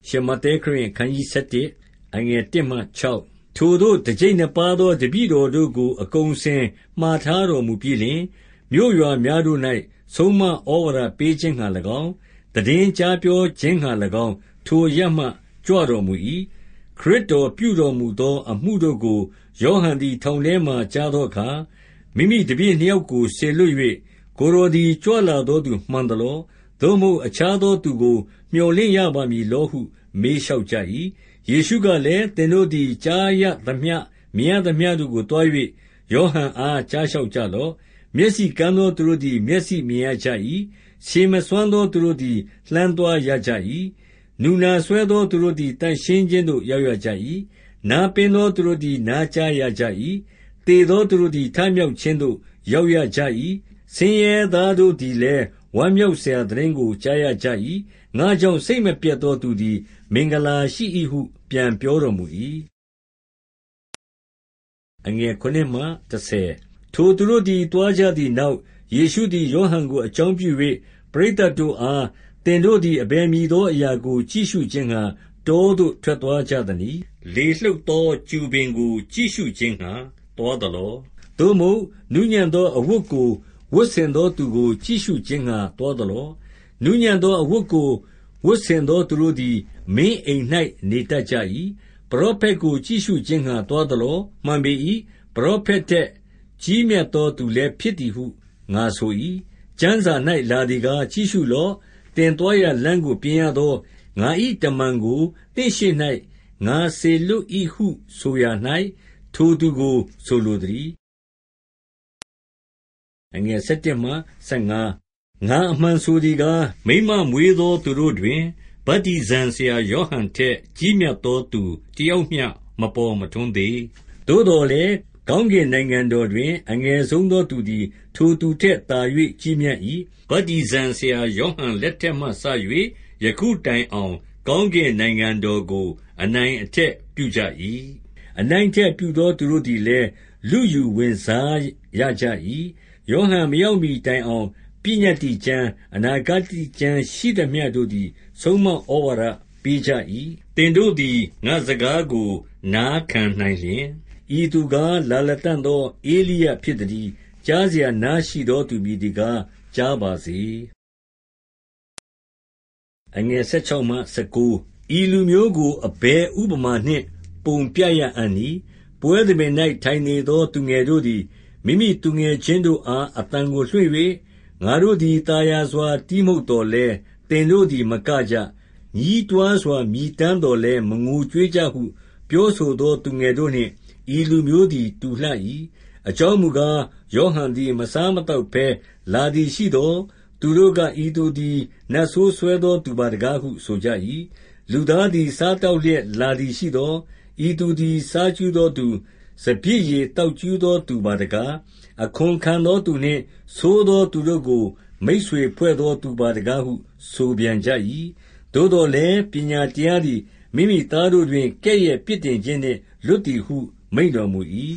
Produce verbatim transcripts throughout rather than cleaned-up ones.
ရှမဿဲခရစ်အခန်းကြီး ဆယ်တစ် အငယ်တစ်မှခြောက်ထိုသို့တစ်ကျိပ်နှစ်ပါးသောတပည့်တော်တို့ကိုအကုန်အစင်မှာထားတော်မူပြီးလျှင်၊မြို့ရွာများတို့၌ဆုံးမဩဝါဒပေးခြင်းငှါ၎င်း၊သိတင်းကြားပြောခြင်းငှါ၎င်းထိုအရပ်မှကြွတော်မူ၏။ခရစ်တော်ပြုတော်မူသောအမှုတို့ကိုယောဟန်သည်ထောင်ထဲမှာကြားသောအခါ၊မိမိတပည့်နှစ်ယောက်ကိုစေလွှတ်၍၊ကိုယ်တော်သည်ကြွလာသောသူမှန်သလော။သို့မဟုတ်အခြားသောသူကိုမြော်လင့်ရပါမည်လောဟုမေးလျှောက်ကြ၏။ယေရှုကလည်း၊သင်တို့သည်ကြားရသမျှမြင်ရသမျှတို့ကိုသွား၍ယောဟန်အားကြားလျှောက်ကြလော့။မျက်စိကန်းသောသူတို့သည်မျက်စိမြင်ရကြ၏။ခြေမစွမ်းသောသူတို့သည်လှမ်းသွားရကြ၏။နူနာစွဲသောသူတို့သည်သန့်ရှင်းခြင်းသို့ရောက်ရကြ၏။နားပင်းသောသူတို့သည်နားကြားရကြ၏။သေသောသူတို့သည်ထမြောက်ခြင်းသို့ရောက်ရကြ၏။ဆင်းရဲသားတို့သည်လည်းဝမ်းမြောက်စရာသိတင်းကိုကြားရကြ၏။ငါကြောင့်စိတ်မပျက်သောသူသည်မင်္ဂလာရှိ၏ဟုပြန်ပြောတော်မူ၏။အငယ်ခုနစ်မှတစ်ဆယ်ထိုသူတို့သည်သွားကြသည်နောက်ယေရှုသည်ယောဟန်ကိုအကြောင်းပြု၍ပရိသတ်တို့အား၊သင်တို့သည်အဘယ်မည်သောအရာကိုကြည့်ရှုခြင်းငှါတောသို့ထွက်သွားကြသနည်း။လေလှုပ်သောကျူပင်ကိုကြည့်ရှုခြင်းငှါသွားသလော။သို့မဟုတ်နူးညံ့သောအဝတ်ကိုဝတ်ဆင်သောသူကိုကြည့်ရှုခြင်းငှါသွားသလော။နူးညံ့သောအဝတ်ကိုဝတ်ဆင်သောသူတို့သည်မင်းအိမ်၌နေတတ်ကြ၏။ပရောဖက်ကိုကြည့်ရှုခြင်းငှါသွားသလော။မှန်ပေ၏။ပရောဖက်ထက်ကြီးမြတ်သောသူလည်းဖြစ်သည်ဟုငါဆို၏။ကျမ်းစာ၌လာသည်ကား၊ကြည့်ရှုလော့။သင်သွားရာလမ်းကိုပြင်ရသောငါ၏တမန်ကိုသင့်ရှေ့၌ငါစေလွှတ်၏ဟုဆိုရာ၌ထိုသူကိုဆိုလိုသတည်း။အငယ်ဆယ်တစ်မှဆယ်ငါငါအမှန်ဆိုသည်ကား၊မိန်းမမွေးသောသူတို့တွင်ဗတ္တိဇံဆရာယောဟန်ထက်ကြီးမြတ်သောသူတစ်ယောက်မျှမပေါ်မထွန်းသေး။သို့သော်လည်းကောင်းကင်နိုင်ငံတော်တွင်အငယ်ဆုံးသောသူသည်ထိုသူထက်သာ၍ကြီးမြတ်၏။ဗတ္တိဇံဆရာယောဟန်လက်ထက်မှစ၍ယခုတိုင်အောင်ကောင်းကင်နိုင်ငံတော်ကိုအနိုင်အထက်ပြုကြ၏။အနိုင်အထက်ပြုသောသူတို့သည်လည်းလုယူဝင်စားရကြ၏။ယောဟန်မရောက်မှီတိုင်အောင်ပညတ္တိကျမ်းအနာဂတ္တိကျမ်းရှိသမျှတို့သည်ဆုံးမဩဝါဒပေးကြ၏။သင်တို့သည်ငါ့စကားကိုနားခံနိုင်လျှင်ဤသူကားလာလတံ့သောဧလိယဖြစ်သတည်း။ကြားစရာနားရှိသောသူမည်သည်ကားကြားပါစေ။အငယ်ဆယ်ခြောက်မှဆယ်ကိုဤလူမျိုးကိုအဘယ်ဥပမာနှင့်ပုံပြရအံ့နည်း။ပွဲသဘင်၌ထိုင်နေသောသူငယ်တို့သည်မိမိသူငယ်ချင်းတို့အားအသံကိုလွှင့်၍၊ငါတို့သည်သာယာစွာတီးမှုတ်သော်လည်းသင်တို့သည်မကကြ။ညည်းတွားစွာမြည်တမ်းသော်လည်းမငိုကြွေးကြဟုပြောဆိုသောသူငယ်တို့နှင့်ဤလူမျိုးသည်တူလှ၏။အကြောင်းမူကား၊ယောဟန်သည်မစားမသောက်ဘဲလာသည်ရှိသော်သူတို့က၊ဤသူသည်နတ်ဆိုးစွဲသောသူပါတကားဟုဆိုကြ၏။လူသားသည်စားသောက်လျက်လာသည်ရှိသော်ဤသူသည်စားကြူးသောသူ၊စပျစ်ရည်သောက်ကြူးသောသူပါတကား။အခွန်ခံသောသူနှင့်ဆိုးသောသူတို့ကိုမိတ်ဆွေဖွဲ့သောသူပါတကားဟုဆိုပြန်ကြ၏။သို့သော်လည်းပညာတရားသည်မိမိသားတို့တွင်ကဲ့ရဲ့ပြစ်တင်ခြင်းနှင့်လွတ်သည်ဟုမိန့်တော်မူ၏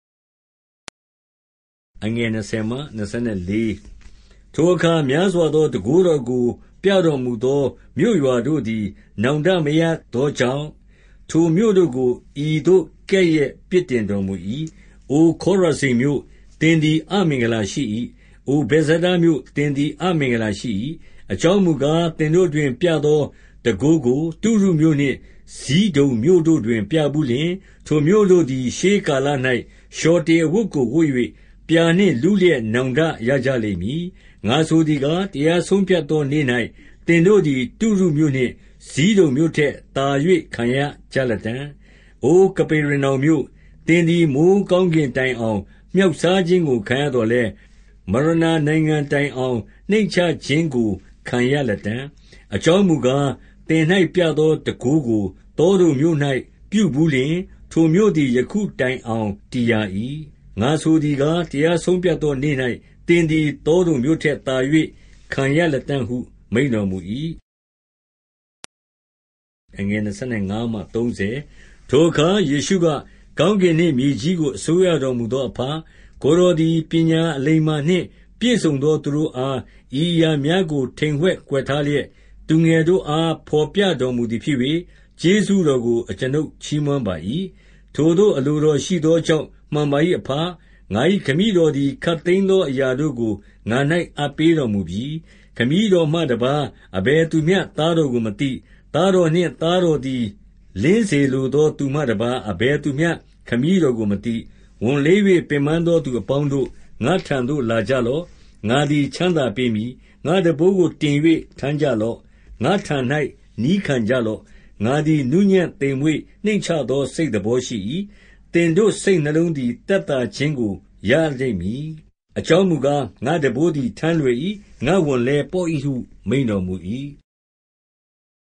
။အငယ်နှစ်ဆယ်မှနှစ်ဆယ်လေးထိုအခါများစွာသောတန်ခိုးတော်ကိုပြတော်မူသောမြို့ရွာတို့သည်နောင်တမရသောကြောင့်ထိုမြို့တို့ကိုဤသို့ကဲ့ရဲ့ပြစ်တင်တော်မူ၏။အိုခေါရဇိန်မြို့သင်သည်အမင်္ဂလာရှိ၏။အိုဗက်ဇဒါမြို့သင်သည်အမင်္ဂလာရှိ၏။အကြောင်းမူကားသင်တို့တွင်ပြသောတန်ခိုးကိုတုရုမြို့နှင့်ဇိဒုန်မြို့တို့တွင်ပြဘူးလျှင်၊ထိုမြို့တို့သည်ရှေးကာလ၌လျှော်တေအဝတ်ကိုဝတ်၍ပြာနှင့်လူလျက်နောင်တရကြလိမ့်မည်။ငါဆိုသည်ကား၊တရားဆုံးဖြတ်သောနေ့၌သင်တို့သည်တုရုမြို့နှင့်ဇိဒုန်မြို့ထက်သာ၍ခံရကြလတံ့။အိုကပေရနောင်မြို့သင်သည်မိုဃ်းကောင်းကင်တိုင်အောင်မြှောက်စားခြင်းကိုခံရသော်လည်းမရဏနိုင်ငံတိုင်အောင်နှိမ့်ချခြင်းကိုခံရလတံ့။အကြောင်းမူကား၊သင်၌ပြသောတန်ခိုးကိုသောဒုံမြို့၌ပြုဘူးလျှင်ထိုမြို့သည်ယခုတိုင်အောင်တည်ရ၏။ငါဆိုသည်ကား၊တရားဆုံးဖြတ်သောနေ့၌သင်သည်သောဒုံမြို့ထက်သာ၍ခံရလတံ့ဟုမိန့်တော်မူ၏။အငယ်နှစ်ဆယ်ငါးမှသုံးဆယ်ထိုအခါယေရှုက၊ကောင်းကင်နှင့်မြေကြီးကိုအစိုးရတော်မူသောအဘ၊ကိုယ်တော်သည်ပညာအလိမ္မာနှင့်ပြည့်စုံသောသူတို့အားဤအရာများကိုထိမ်ဝှက်ကွက်ထားလျက်သူငယ်တို့အားဘော်ပြတော်မူသည်ဖြစ်၍ကျေးဇူးတော်ကိုအကျွန်ုပ်ချီးမွမ်းပါ၏။ထိုသို့အလိုတော်ရှိသောကြောင့်မှန်ပါ၏အဘ။ငါ၏ခမည်းတော်သည်ခပ်သိမ်းသောအရာတို့ကိုငါ၌အပ်ပေးတော်မူပြီ။ခမည်းတော်မှတပါးအဘယ်သူမျှသားတော်ကိုမသိ။သားတော်နှင့်သားတော်သည်လင်းစေလိုသောသူမှတပါးအဘယ်သူမျှခမည်းတော်ကိုမသိ။ဝန်လေး၍ပင်ပန်းသောသူအပေါင်းတို့ငါ့ထံသို့လာကြလော့။ငါသည်ချမ်းသာပေးမည်။ငါ့တံပိုးကိုတင်၍ထမ်းကြလော့။ငါ့ထံ၌နည်းခံကြလော့။ငါသည်နူးညံ့သိမ်မွေ့နှိမ့်ချသောစိတ်သဘောရှိ၏။သင်တို့စိတ်နှလုံးသည်သက်သာခြင်းကိုရလိမ့်မည်။အကြောင်းမူကားငါ့တံပိုးသည်ထမ်းလွယ်၏။ငါ့ဝန်လည်းပေါ့၏ဟုမိန့်တော်မူ၏။